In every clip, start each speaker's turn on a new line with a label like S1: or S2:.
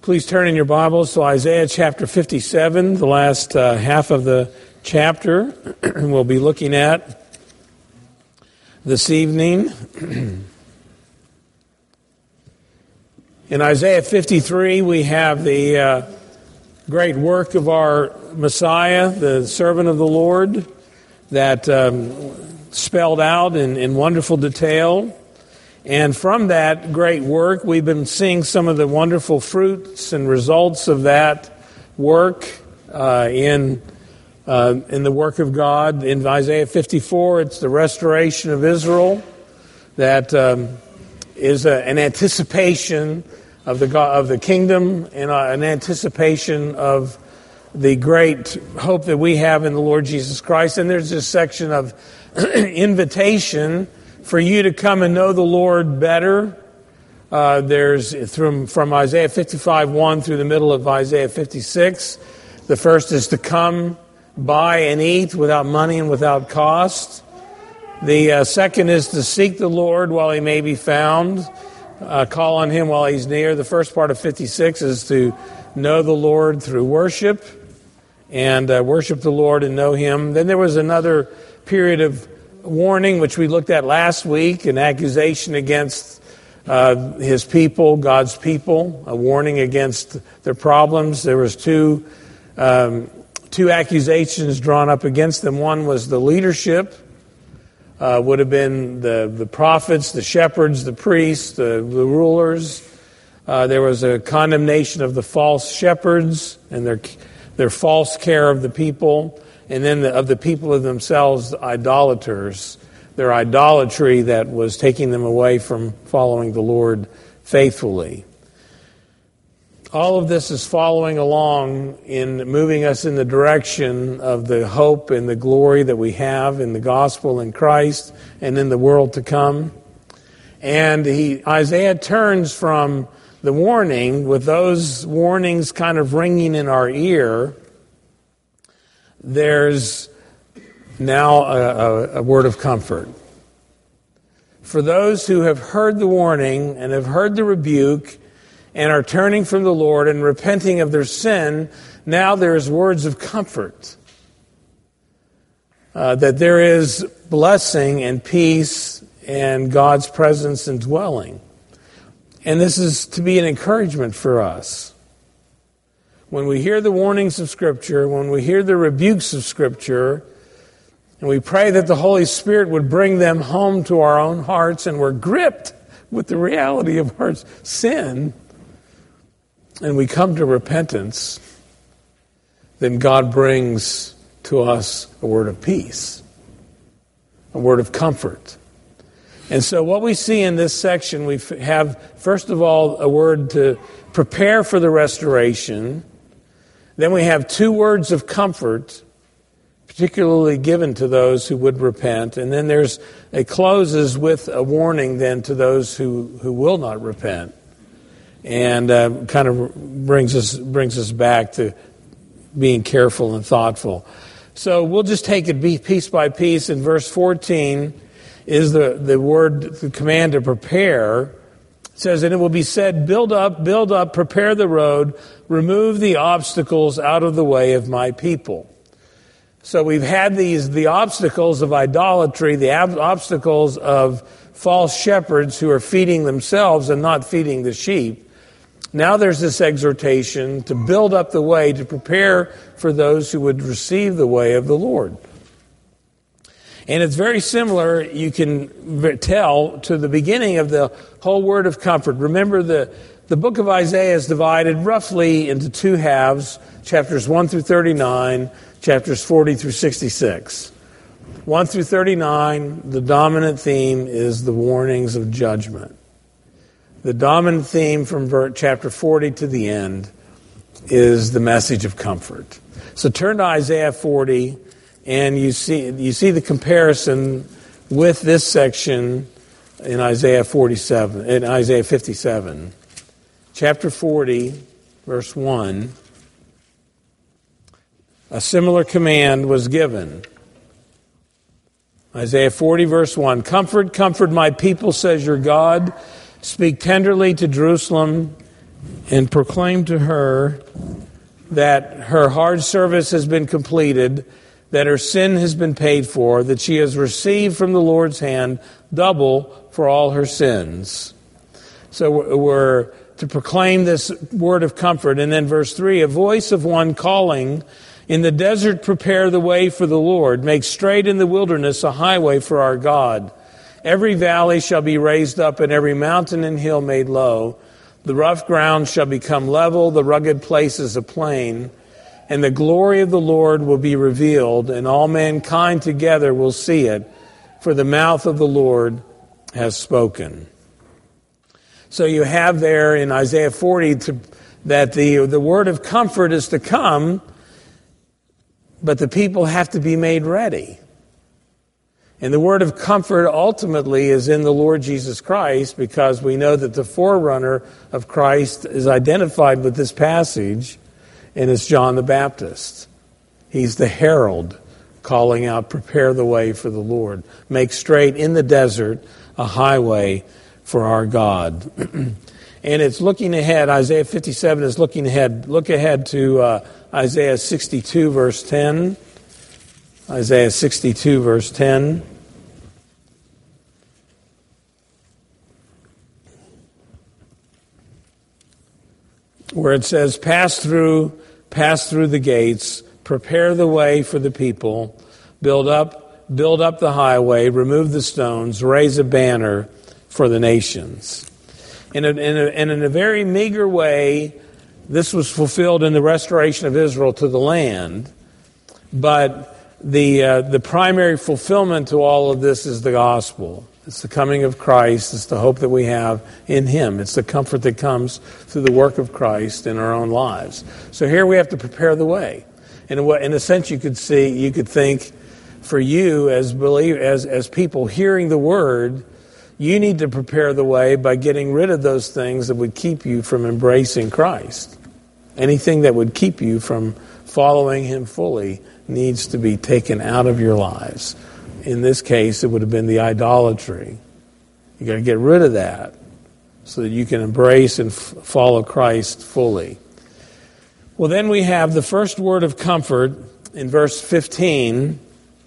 S1: Please turn in your Bibles to Isaiah chapter 57, the last half of the chapter we'll be looking at this evening. In Isaiah 53, we have the great work of our Messiah, the servant of the Lord, that spelled out in wonderful detail. And from that great work, we've been seeing some of the wonderful fruits and results of that work in the work of God. In Isaiah 54, it's the restoration of Israel that is an anticipation of the kingdom and an anticipation of the great hope that we have in the Lord Jesus Christ. And there's this section of invitation for you to come and know the Lord better. There's from Isaiah 55:1 through the middle of Isaiah 56. The first is to come, buy and eat without money and without cost. The second is to seek the Lord while he may be found. Call on him while he's near. The first part of 56 is to know the Lord through worship and worship the Lord and know him. Then there was another period of warning, which we looked at last week, an accusation against his people, God's people, a warning against their problems. There was two accusations drawn up against them. One was the leadership, would have been the prophets, the shepherds, the priests, the rulers. There was a condemnation of the false shepherds and their false care of the people. And then of the people of themselves, idolaters, their idolatry that was taking them away from following the Lord faithfully. All of this is following along in moving us in the direction of the hope and the glory that we have in the gospel in Christ and in the world to come. And Isaiah turns from the warning, with those warnings kind of ringing in our ear. There's now a word of comfort. For those who have heard the warning and have heard the rebuke and are turning from the Lord and repenting of their sin, now there's words of comfort. That there is blessing and peace and God's presence and dwelling. And this is to be an encouragement for us. When we hear the warnings of Scripture, when we hear the rebukes of Scripture, and we pray that the Holy Spirit would bring them home to our own hearts, and we're gripped with the reality of our sin, and we come to repentance, then God brings to us a word of peace, a word of comfort. And so what we see in this section, we have, first of all, a word to prepare for the restoration. Then we have two words of comfort, particularly given to those who would repent. And then it closes with a warning then to those who will not repent. And kind of brings us back to being careful and thoughtful. So we'll just take it piece by piece. In verse 14 is the command to prepare. It says, and it will be said, build up, prepare the road, remove the obstacles out of the way of my people. So we've had the obstacles of idolatry, the obstacles of false shepherds who are feeding themselves and not feeding the sheep. Now there's this exhortation to build up the way, to prepare for those who would receive the way of the Lord. And it's very similar, you can tell, to the beginning of the whole word of comfort. Remember, the book of Isaiah is divided roughly into two halves, chapters 1 through 39, chapters 40 through 66. 1 through 39, the dominant theme is the warnings of judgment. The dominant theme from chapter 40 to the end is the message of comfort. So turn to Isaiah 40. And you see the comparison with this section in Isaiah 57. Chapter 40, verse 1. A similar command was given. Isaiah 40, verse 1. Comfort, comfort my people, says your God. Speak tenderly to Jerusalem. and proclaim to her that her hard service has been completed, that her sin has been paid for, that she has received from the Lord's hand double for all her sins. So we're to proclaim this word of comfort. And then verse 3, a voice of one calling, in the desert prepare the way for the Lord, make straight in the wilderness a highway for our God. Every valley shall be raised up, and every mountain and hill made low. The rough ground shall become level, the rugged places a plain. And the glory of the Lord will be revealed, and all mankind together will see it, for the mouth of the Lord has spoken. So you have there in Isaiah 40 that the word of comfort is to come, but the people have to be made ready. And the word of comfort ultimately is in the Lord Jesus Christ, because we know that the forerunner of Christ is identified with this passage, and it's John the Baptist. He's the herald calling out, prepare the way for the Lord. Make straight in the desert a highway for our God. And it's looking ahead. Isaiah 57 is looking ahead. Look ahead to Isaiah 62, verse 10. Isaiah 62, verse 10. Where it says, pass through the gates, prepare the way for the people, build up the highway, remove the stones, raise a banner for the nations. And in a very meager way, this was fulfilled in the restoration of Israel to the land. But the primary fulfillment to all of this is the gospel. It's the coming of Christ. It's the hope that we have in Him. It's the comfort that comes through the work of Christ in our own lives. So here we have to prepare the way. And in a sense, you could think, for you as people hearing the word, you need to prepare the way by getting rid of those things that would keep you from embracing Christ. Anything that would keep you from following Him fully needs to be taken out of your lives. In this case, it would have been the idolatry. You've got to get rid of that so that you can embrace and follow Christ fully. Well, then we have the first word of comfort in verse 15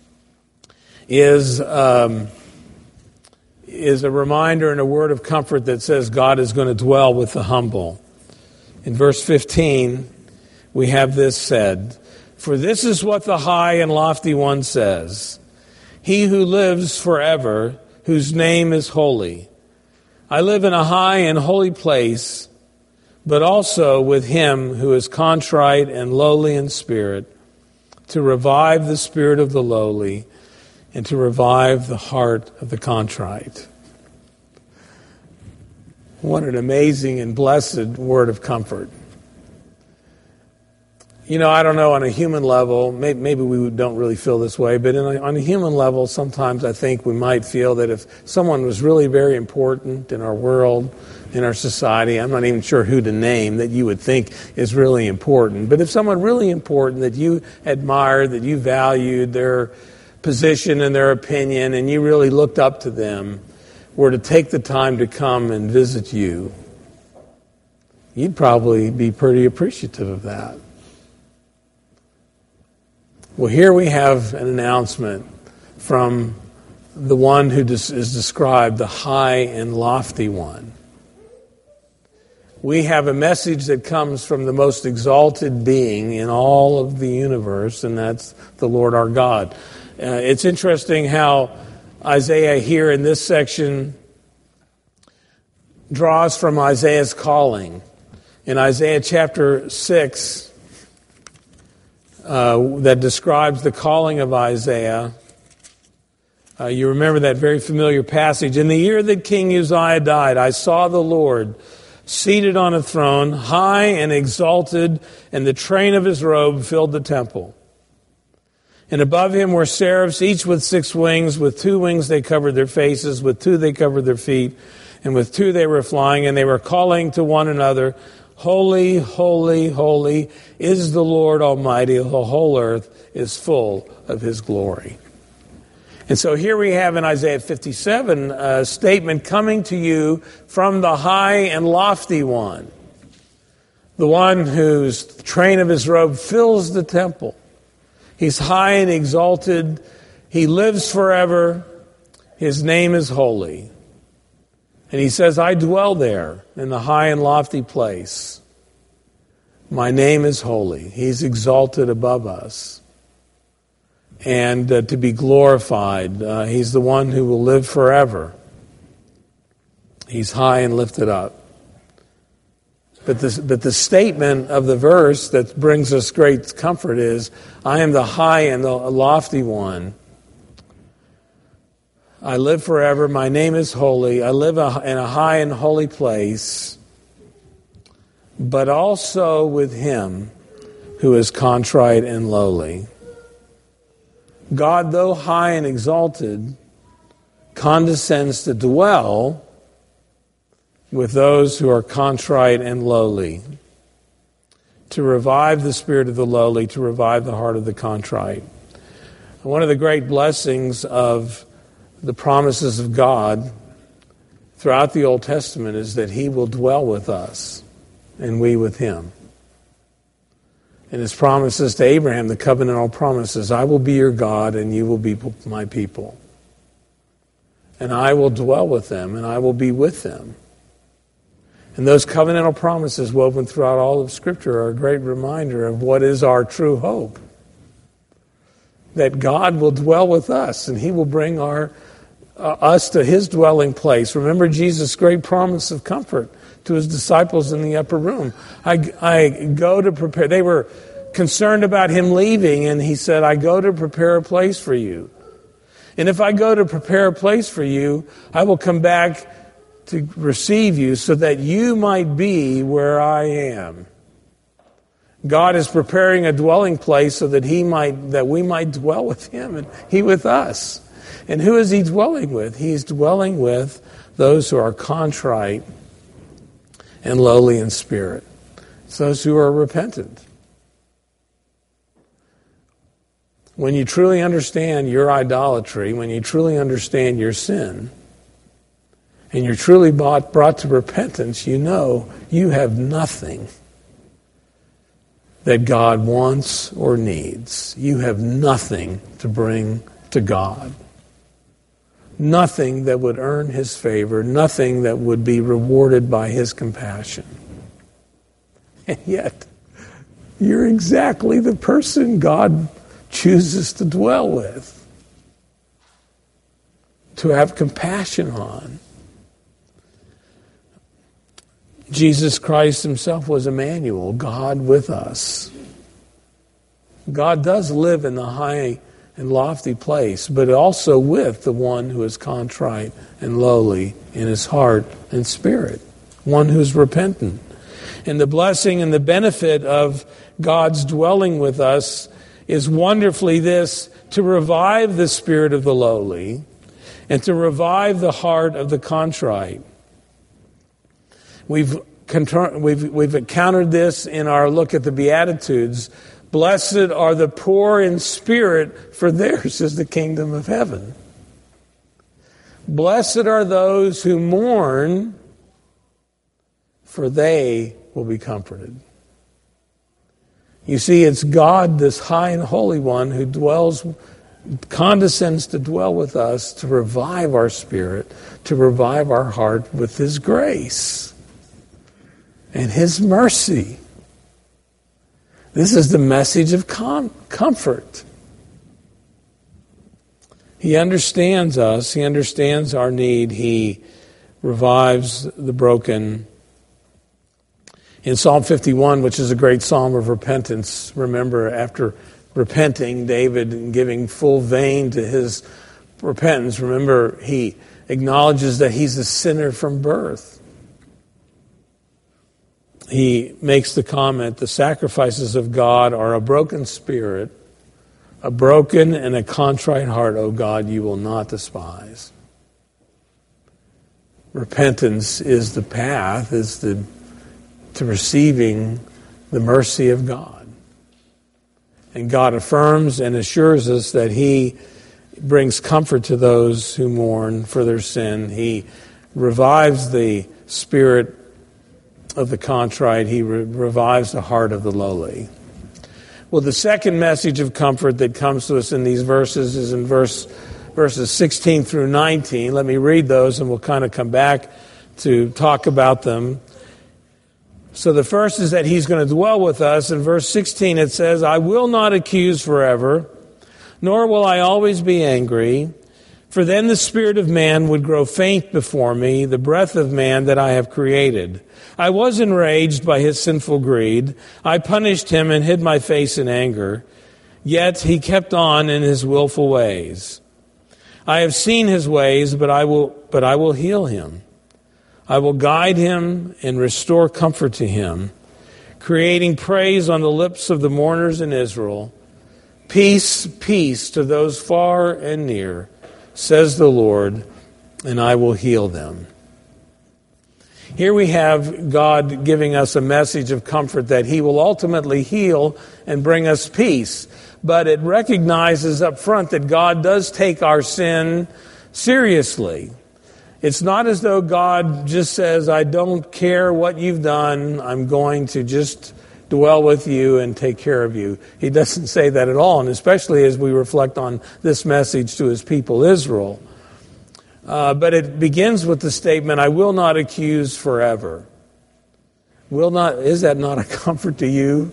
S1: is a reminder and a word of comfort that says God is going to dwell with the humble. In verse 15, we have this said, for this is what the high and lofty one says, He who lives forever, whose name is holy. I live in a high and holy place, but also with him who is contrite and lowly in spirit, to revive the spirit of the lowly and to revive the heart of the contrite. What an amazing and blessed word of comfort. You know, I don't know, on a human level, maybe we don't really feel this way, but on a human level, sometimes I think we might feel that if someone was really very important in our world, in our society, I'm not even sure who to name that you would think is really important, but if someone really important that you admired, that you valued their position and their opinion, and you really looked up to them, were to take the time to come and visit you, you'd probably be pretty appreciative of that. Well, here we have an announcement from the one who is described, the high and lofty one. We have a message that comes from the most exalted being in all of the universe, and that's the Lord our God. It's interesting how Isaiah here in this section draws from Isaiah's calling. In Isaiah chapter 6, that describes the calling of Isaiah. You remember that very familiar passage. In the year that King Uzziah died, I saw the Lord seated on a throne, high and exalted, and the train of his robe filled the temple. And above him were seraphs, each with 6 wings. With 2 wings they covered their faces, with 2 they covered their feet, and with 2 they were flying, and they were calling to one another, Holy, holy, holy is the Lord Almighty. The whole earth is full of His glory. And so here we have in Isaiah 57 a statement coming to you from the high and lofty one. the one whose train of his robe fills the temple. He's high and exalted. He lives forever. His name is holy. And he says, I dwell there in the high and lofty place. My name is holy. He's exalted above us. And to be glorified. He's the one who will live forever. He's high and lifted up. But the statement of the verse that brings us great comfort is, I am the high and the lofty one. I live forever. My name is holy. I live in a high and holy place, but also with him who is contrite and lowly. God, though high and exalted, condescends to dwell with those who are contrite and lowly, to revive the spirit of the lowly, to revive the heart of the contrite. And one of the great blessings of the promises of God throughout the Old Testament is that he will dwell with us and we with him. And his promises to Abraham, the covenantal promises, I will be your God and you will be my people. And I will dwell with them and I will be with them. And those covenantal promises woven throughout all of Scripture are a great reminder of what is our true hope. That God will dwell with us and he will bring us to his dwelling place. Remember Jesus' great promise of comfort to his disciples in the upper room. I go to prepare. They were concerned about him leaving, and he said, I go to prepare a place for you. And if I go to prepare a place for you, I will come back to receive you so that you might be where I am. God is preparing a dwelling place so that we might dwell with him and he with us. And who is he dwelling with? He's dwelling with those who are contrite and lowly in spirit. It's those who are repentant. When you truly understand your idolatry, when you truly understand your sin, and you're truly brought to repentance, you know you have nothing that God wants or needs. You have nothing to bring to God. Nothing that would earn his favor, nothing that would be rewarded by his compassion. And yet, you're exactly the person God chooses to dwell with, to have compassion on. Jesus Christ himself was Emmanuel, God with us. God does live in the high and lofty place, but also with the one who is contrite and lowly in his heart and spirit, one who's repentant. And the blessing and the benefit of God's dwelling with us is wonderfully this, to revive the spirit of the lowly and to revive the heart of the contrite. We've encountered this in our look at the Beatitudes. Blessed are the poor in spirit, for theirs is the kingdom of heaven. Blessed are those who mourn, for they will be comforted. You see, it's God, this high and holy one, who condescends to dwell with us, to revive our spirit, to revive our heart with his grace and his mercy. This is the message of comfort. He understands us. He understands our need. He revives the broken. In Psalm 51, which is a great psalm of repentance, remember, after repenting, David giving full vein to his repentance, remember, he acknowledges that he's a sinner from birth. He makes the comment, the sacrifices of God are a broken spirit, a broken and a contrite heart, O God, you will not despise. Repentance is the path, to receiving the mercy of God. And God affirms and assures us that he brings comfort to those who mourn for their sin. He revives the spirit of the contrite. He revives the heart of the lowly. Well, the second message of comfort that comes to us in these verses is in verses 16 through 19. Let me read those and we'll kind of come back to talk about them. So the first is that he's going to dwell with us. In verse 16 it says, I will not accuse forever, nor will I always be angry. For then the spirit of man would grow faint before me, the breath of man that I have created. I was enraged by his sinful greed. I punished him and hid my face in anger. Yet he kept on in his willful ways. I have seen his ways, but I will heal him. I will guide him and restore comfort to him, creating praise on the lips of the mourners in Israel. Peace, peace to those far and near, says the Lord, and I will heal them. Here we have God giving us a message of comfort that he will ultimately heal and bring us peace. But it recognizes up front that God does take our sin seriously. It's not as though God just says, I don't care what you've done, I'm going to just dwell with you and take care of you. He doesn't say that at all, and especially as we reflect on this message to his people Israel. But it begins with the statement, I will not accuse forever. Is that not a comfort to you?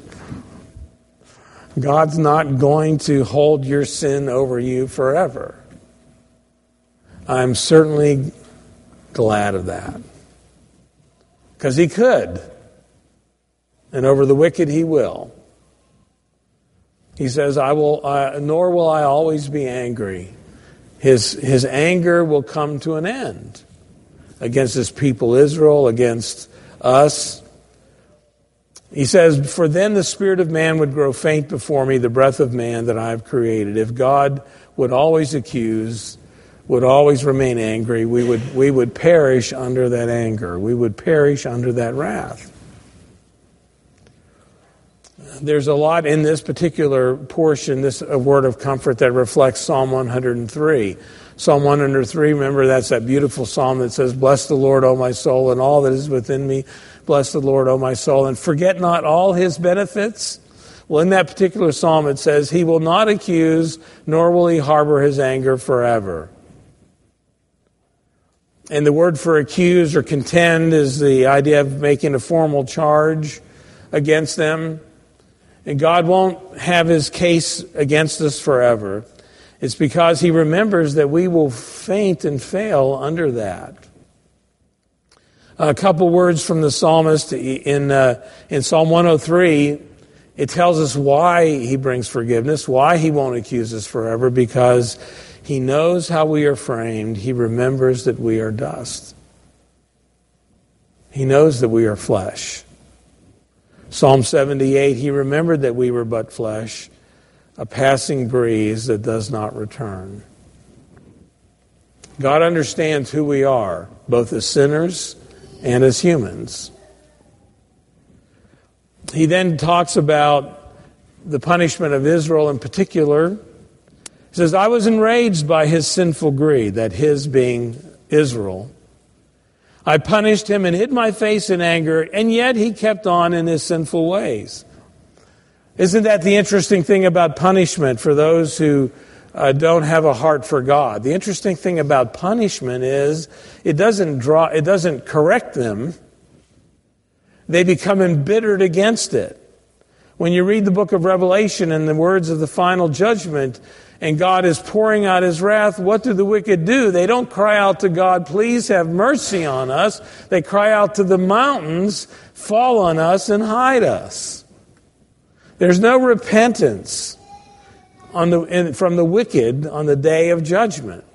S1: God's not going to hold your sin over you forever. I'm certainly glad of that. Because he could. And over the wicked he will. He says, nor will I always be angry. His anger will come to an end against his people Israel, against us. He says, for then the spirit of man would grow faint before me, the breath of man that I have created. If God would always accuse, would always remain angry, we would perish under that anger. We would perish under that wrath. There's a lot in this particular portion, this word of comfort that reflects Psalm 103. Psalm 103, remember, that's that beautiful psalm that says, bless the Lord, O my soul, and all that is within me. Bless the Lord, O my soul, and forget not all his benefits. Well, in that particular psalm it says, he will not accuse, nor will he harbor his anger forever. And the word for accuse or contend is the idea of making a formal charge against them. And God won't have his case against us forever. It's because he remembers that we will faint and fail under that. A couple words from the psalmist in Psalm 103. It tells us why he brings forgiveness, why he won't accuse us forever, because he knows how we are framed. He remembers that we are dust. He knows that we are flesh. Psalm 78, he remembered that we were but flesh, a passing breeze that does not return. God understands who we are, both as sinners and as humans. He then talks about the punishment of Israel in particular. He says, I was enraged by his sinful greed, that his being Israel. I punished him and hid my face in anger, and yet he kept on in his sinful ways. Isn't that the interesting thing about punishment for those who don't have a heart for God? The interesting thing about punishment is it doesn't correct them. They become embittered against it. When you read the book of Revelation and the words of the final judgment, and God is pouring out his wrath, what do the wicked do? They don't cry out to God, please have mercy on us. They cry out to the mountains, fall on us and hide us. There's no repentance from the wicked on the day of judgment.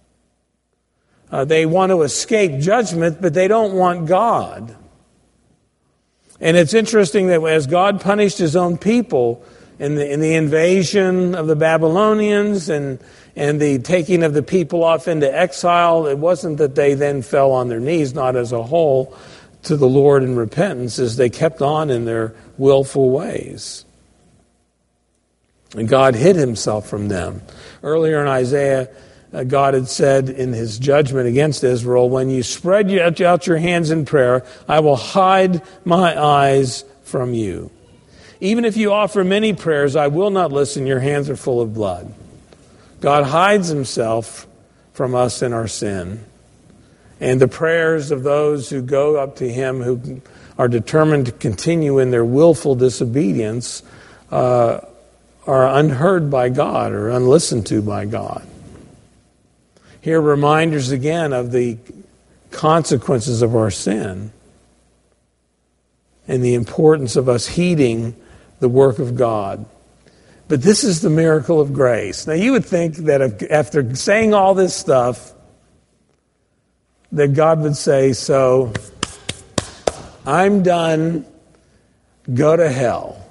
S1: They want to escape judgment, but they don't want God. And it's interesting that as God punished his own people in the invasion of the Babylonians and the taking of the people off into exile, it wasn't that they then fell on their knees, not as a whole, to the Lord in repentance, as they kept on in their willful ways. And God hid himself from them. Earlier in Isaiah, God had said in his judgment against Israel, when you spread out your hands in prayer, I will hide my eyes from you. Even if you offer many prayers, I will not listen. Your hands are full of blood. God hides himself from us in our sin. And the prayers of those who go up to him, who are determined to continue in their willful disobedience, are unheard by God or unlistened to by God. Here are reminders again of the consequences of our sin and the importance of us heeding the work of God. But this is the miracle of grace. Now you would think that after saying all this stuff, that God would say, so, I'm done, go to hell.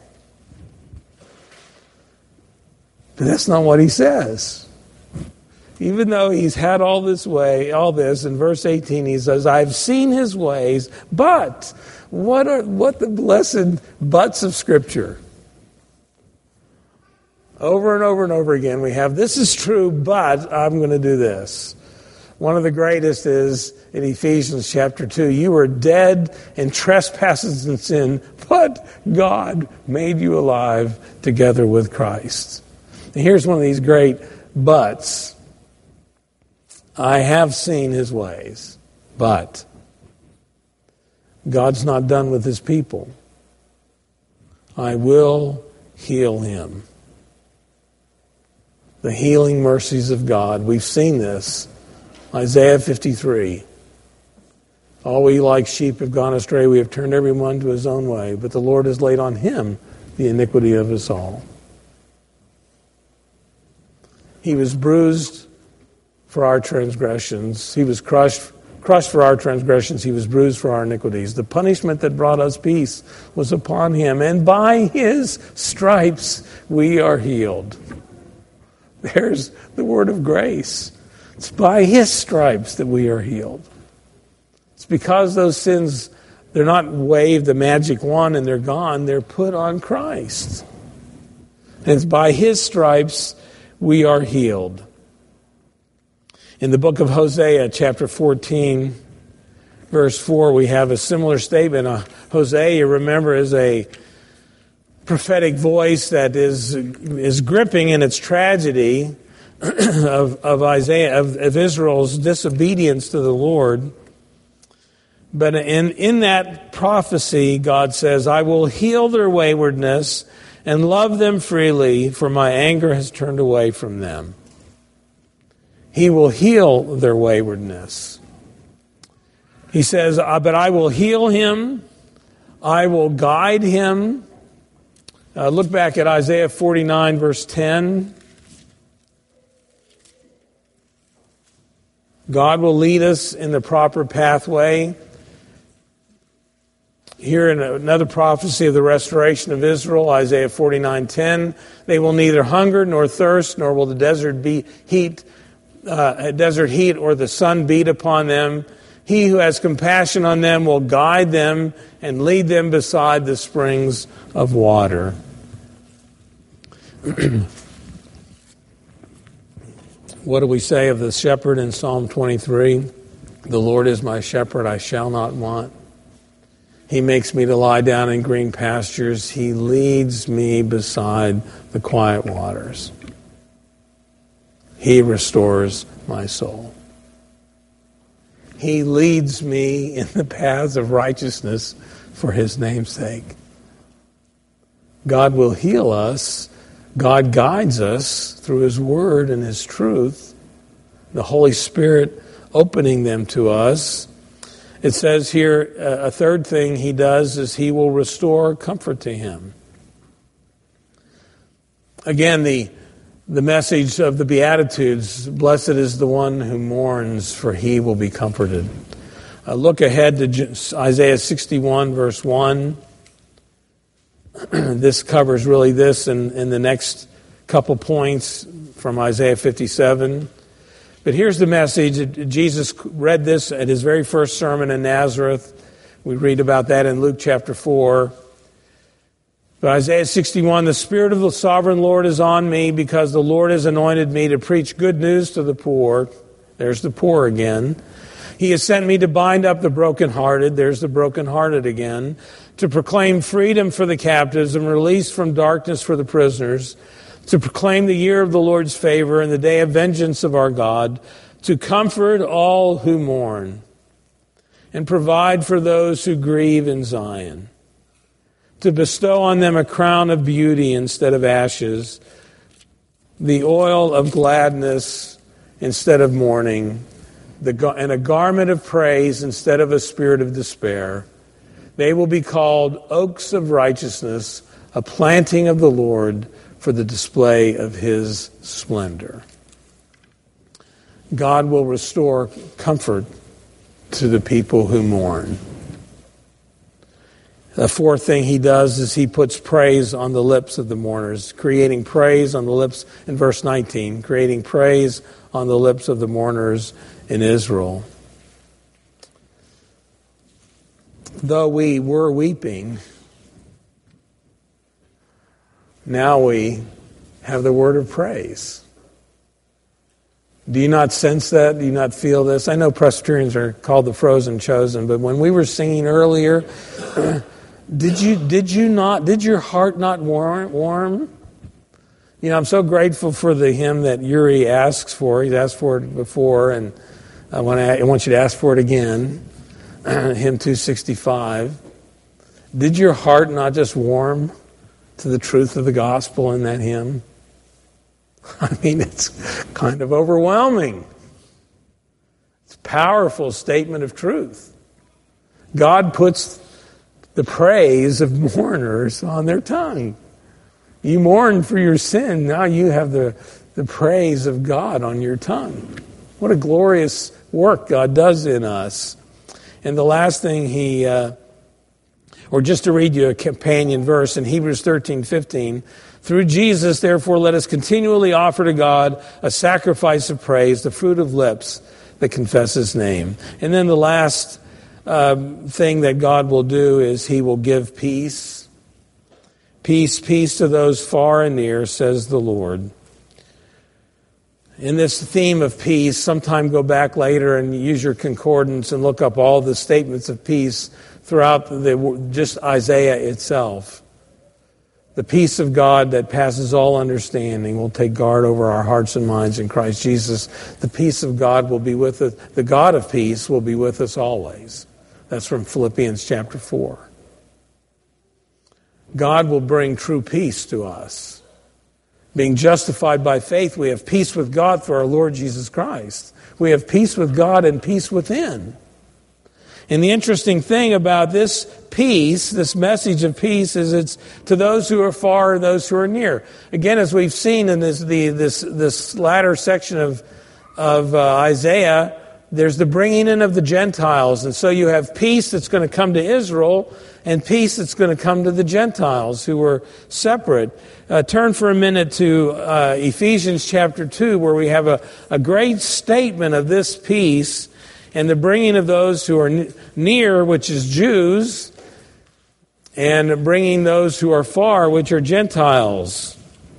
S1: But that's not what he says. Even though he's had all this, in verse 18 he says, I've seen his ways, but what the blessed buts of Scripture? Over and over and over again we have, this is true, but I'm going to do this. One of the greatest is in Ephesians chapter 2. You were dead in trespasses and sin, but God made you alive together with Christ. And here's one of these great buts. I have seen his ways, but God's not done with his people. I will heal him. The healing mercies of God. We've seen this. Isaiah 53. All we like sheep have gone astray. We have turned everyone to his own way. But the Lord has laid on him the iniquity of us all. He was bruised for our transgressions. He was crushed for our transgressions. He was bruised for our iniquities. The punishment that brought us peace was upon him. And by his stripes we are healed. There's the word of grace. It's by his stripes that we are healed. It's because those sins, they're not waved the magic wand and they're gone. They're put on Christ. And it's by his stripes we are healed. In the book of Hosea, chapter 14, verse 4, we have a similar statement. Hosea, you remember, is a prophetic voice that is gripping in its tragedy of Isaiah, of Israel's disobedience to the Lord. But in that prophecy, God says, I will heal their waywardness and love them freely, for my anger has turned away from them. He will heal their waywardness. He says, but I will heal him. I will guide him. Look back at Isaiah 49, verse 10. God will lead us in the proper pathway. Here in another prophecy of the restoration of Israel, Isaiah 49:10, they will neither hunger nor thirst, nor will the desert heat or the sun beat upon them. He who has compassion on them will guide them and lead them beside the springs of water. What do we say of the shepherd in Psalm 23? The Lord is my shepherd, I shall not want. He makes me to lie down in green pastures. He leads me beside the quiet waters. He restores my soul. He leads me in the paths of righteousness for his name's sake. God will heal us. God guides us through his word and his truth. The Holy Spirit opening them to us. It says here, a third thing he does is he will restore comfort to him. Again, the message of the Beatitudes, blessed is the one who mourns, for he will be comforted. Look ahead to Isaiah 61, verse 1. This covers really this in the next couple points from Isaiah 57. But here's the message. Jesus read this at his very first sermon in Nazareth. We read about that in Luke chapter 4. But Isaiah 61, the Spirit of the sovereign Lord is on me because the Lord has anointed me to preach good news to the poor. There's the poor again. He has sent me to bind up the brokenhearted. There's the brokenhearted again. To proclaim freedom for the captives and release from darkness for the prisoners. To proclaim the year of the Lord's favor and the day of vengeance of our God. To comfort all who mourn and provide for those who grieve in Zion. To bestow on them a crown of beauty instead of ashes, the oil of gladness instead of mourning, and a garment of praise instead of a spirit of despair. They will be called oaks of righteousness, a planting of the Lord for the display of His splendor. God will restore comfort to the people who mourn. The fourth thing He does is He puts praise on the lips of the mourners, creating praise on the lips, in verse 19, creating praise on the lips of the mourners in Israel. Though we were weeping, now we have the word of praise. Do you not sense that? Do you not feel this? I know Presbyterians are called the frozen chosen, but when we were singing earlier, did your heart not warm? You know, I'm so grateful for the hymn that Yuri asks for. He's asked for it before, and I want you to ask for it again. Hymn 265. Did your heart not just warm to the truth of the gospel in that hymn? I mean, it's kind of overwhelming. It's a powerful statement of truth. God puts the praise of mourners on their tongue. You mourn for your sin, now you have the praise of God on your tongue. What a glorious work God does in us. And the last thing or just to read you a companion verse in Hebrews 13:15, through Jesus, therefore, let us continually offer to God a sacrifice of praise, the fruit of lips that confess His name. And then the last thing that God will do is He will give peace. Peace, peace to those far and near, says the Lord. In this theme of peace, sometime go back later and use your concordance and look up all the statements of peace throughout just Isaiah itself. The peace of God that passes all understanding will take guard over our hearts and minds in Christ Jesus. The peace of God will be with us. The God of peace will be with us always. That's from Philippians chapter 4. God will bring true peace to us. Being justified by faith, we have peace with God through our Lord Jesus Christ. We have peace with God and peace within. And the interesting thing about this peace, this message of peace, is it's to those who are far and those who are near. Again, as we've seen in this latter section of Isaiah, there's the bringing in of the Gentiles. And so you have peace that's going to come to Israel and peace that's going to come to the Gentiles who were separate. Turn for a minute to Ephesians chapter 2, where we have a great statement of this peace and the bringing of those who are near, which is Jews, and bringing those who are far, which are Gentiles.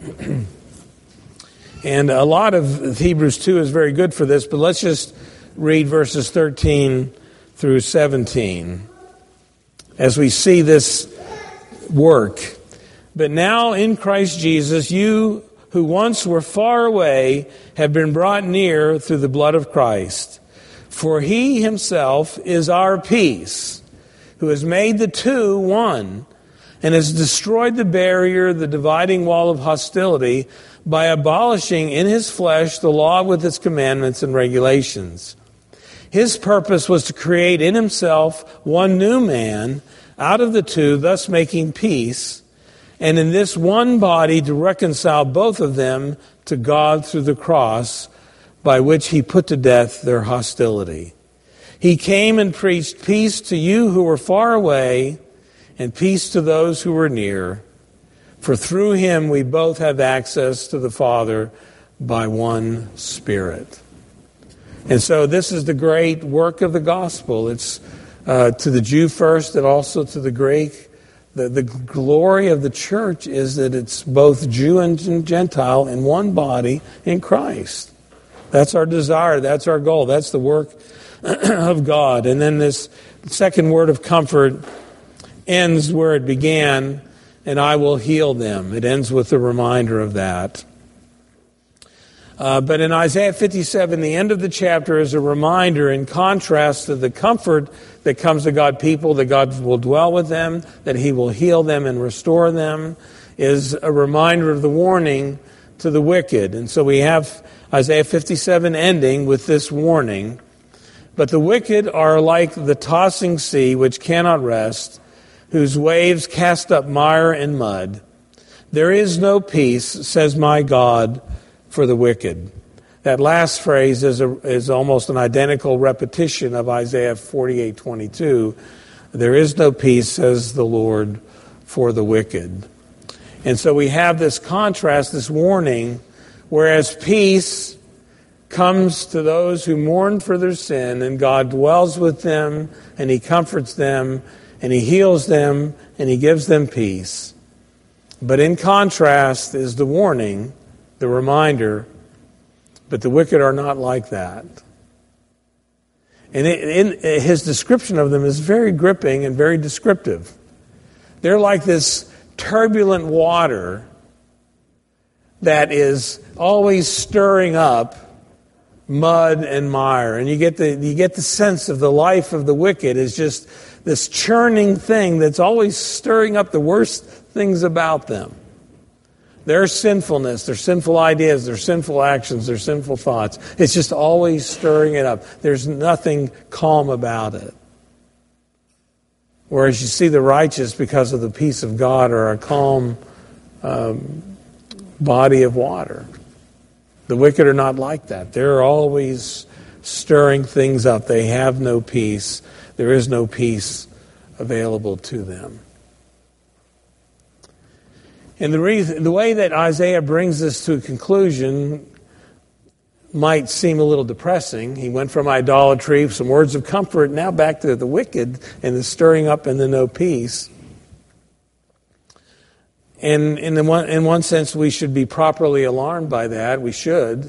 S1: And a lot of Hebrews 2 is very good for this, but let's just read verses 13 through 17 as we see this work. But now in Christ Jesus, you who once were far away have been brought near through the blood of Christ. For He Himself is our peace, who has made the two one, and has destroyed the barrier, the dividing wall of hostility, by abolishing in His flesh the law with its commandments and regulations. His purpose was to create in Himself one new man out of the two, thus making peace, and in this one body to reconcile both of them to God through the cross, by which He put to death their hostility. He came and preached peace to you who were far away, and peace to those who were near. For through Him we both have access to the Father by one Spirit. And so this is the great work of the gospel. It's to the Jew first and also to the Greek. The glory of the church is that it's both Jew and Gentile in one body in Christ. That's our desire. That's our goal. That's the work of God. And then this second word of comfort ends where it began, and I will heal them. It ends with a reminder of that. But in Isaiah 57, the end of the chapter is a reminder in contrast to the comfort that comes to God's people, that God will dwell with them, that He will heal them and restore them, is a reminder of the warning to the wicked. And so we have Isaiah 57 ending with this warning. But the wicked are like the tossing sea which cannot rest, whose waves cast up mire and mud. There is no peace, says my God, for the wicked. That last phrase is almost an identical repetition of Isaiah 48:22. There is no peace, says the Lord, for the wicked. And so we have this contrast, this warning, whereas peace comes to those who mourn for their sin, and God dwells with them, and He comforts them, and He heals them, and He gives them peace. But in contrast is the warning, the reminder, but the wicked are not like that. And His description of them is very gripping and very descriptive. They're like this turbulent water that is always stirring up mud and mire. And you get the sense of the life of the wicked is just this churning thing that's always stirring up the worst things about them. Their sinfulness, their sinful ideas, their sinful actions, their sinful thoughts. It's just always stirring it up. There's nothing calm about it. Whereas you see the righteous, because of the peace of God, are a calm body of water. The wicked are not like that. They're always stirring things up. They have no peace. There is no peace available to them. And the way that Isaiah brings this to a conclusion might seem a little depressing. He went from idolatry, some words of comfort, now back to the wicked and the stirring up and the no peace. And in one sense, we should be properly alarmed by that. We should.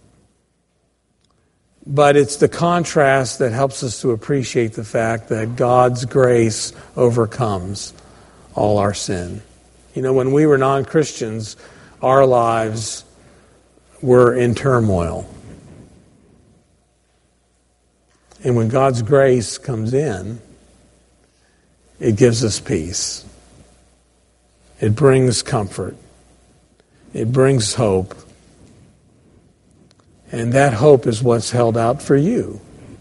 S1: But it's the contrast that helps us to appreciate the fact that God's grace overcomes all our sin. You know, when we were non-Christians, our lives were in turmoil. And when God's grace comes in, it gives us peace. It brings comfort. It brings hope. And that hope is what's held out for you.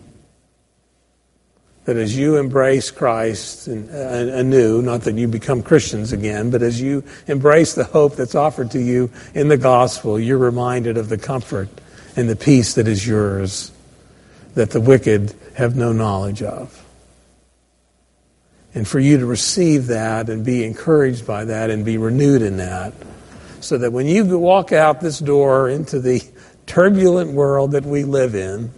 S1: That as you embrace Christ anew, not that you become Christians again, but as you embrace the hope that's offered to you in the gospel, you're reminded of the comfort and the peace that is yours, that the wicked have no knowledge of. And for you to receive that and be encouraged by that and be renewed in that, so that when you walk out this door into the turbulent world that we live in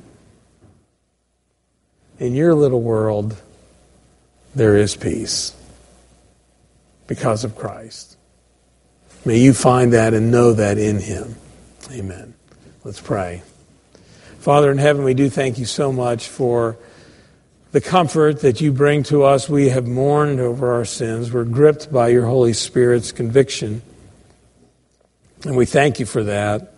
S1: your little world, there is peace because of Christ. May you find that and know that in Him. Amen. Let's pray. Father in heaven, we do thank you so much for the comfort that you bring to us. We have mourned over our sins. We're gripped by your Holy Spirit's conviction. And we thank you for that.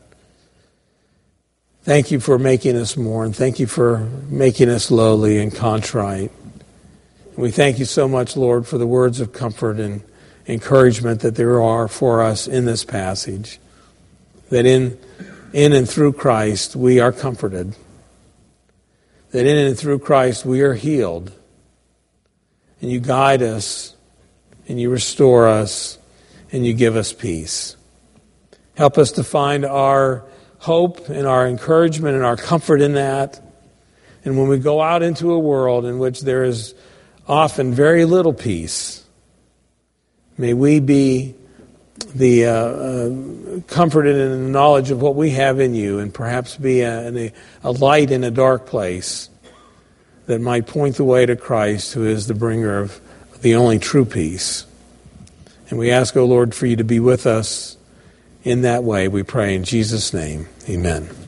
S1: Thank you for making us mourn. Thank you for making us lowly and contrite. And we thank you so much, Lord, for the words of comfort and encouragement that there are for us in this passage. That in and through Christ we are comforted. That in and through Christ we are healed. And you guide us, and you restore us, and you give us peace. Help us to find our hope and our encouragement and our comfort in that. And when we go out into a world in which there is often very little peace, may we be comforted in the knowledge of what we have in you, and perhaps be a light in a dark place that might point the way to Christ, who is the bringer of the only true peace. And we ask, O Lord, for you to be with us in that way. We pray in Jesus' name. Amen.